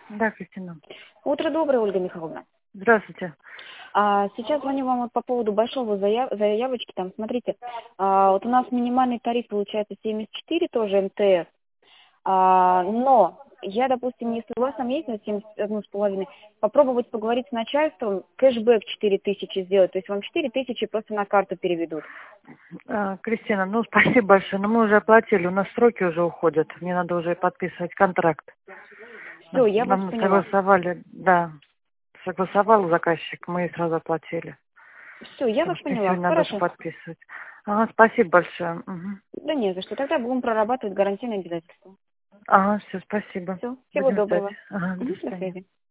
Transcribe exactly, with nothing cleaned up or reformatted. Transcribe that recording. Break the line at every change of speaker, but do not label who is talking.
Да, Кристина.
Утро доброе, Ольга Михайловна.
Здравствуйте.
А, сейчас звоню вам вот по поводу большого заяв- заявочки. Там, смотрите, а, вот у нас минимальный тариф получается семьдесят четыре, тоже эм тэ эс. А, но я, допустим, если у вас там есть на семьдесят один с половиной, попробовать поговорить с начальством, кэшбэк четыре тысячи сделать. То есть вам четыре тысячи просто на карту переведут.
А, Кристина, ну спасибо большое. Но мы уже оплатили, у нас сроки уже уходят. Мне надо уже подписывать контракт.
Все, я вас
Нам
поняла.
согласовали, да, согласовал заказчик, мы сразу оплатили.
Все, я
Потому
вас
что мне
поняла.
сегодня надо
Хорошо.
подписывать. Ага, спасибо большое. Угу.
Да не за что. Тогда будем прорабатывать гарантийные обязательства.
Ага, все, спасибо.
Все, всего
Будем ждать.
доброго.
Ага, до
Мгм, до
свидания.
связи.